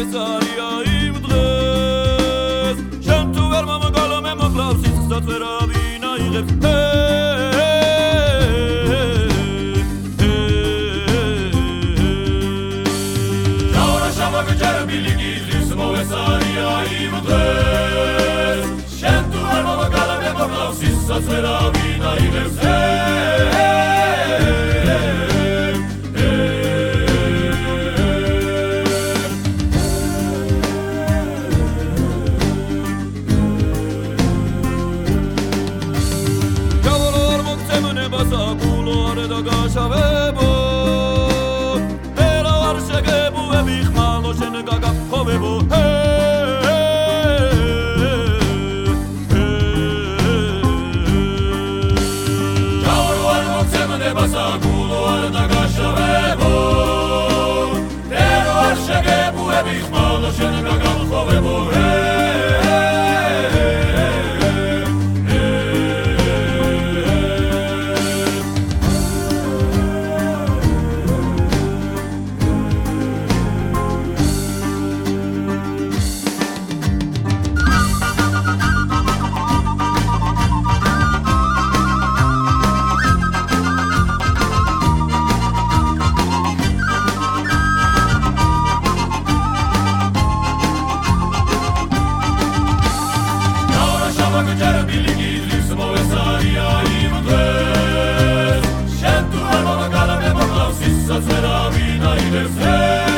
ესარია იმ დღეს შენ თუ ვერ მომგალო მე მოკლავს სიცხესაც ვერავინ აიღებს ჯაურა შამაგჯერ ბილიკი ძის მოვესარია იმ დღეს შენ თუ ვერ მომგალო მე მოკლავს სიცხესაც ვერავინ აიღებს გაშავებო ერა არ შეგებუები ხმალო შენ გაგაფხობებო ჯაურო არ მოგცემდება საგულო არ დაგაშავებო ერა არ შეგებუები ხმალო შენ გაგაფხობებო That's where I mean, I live.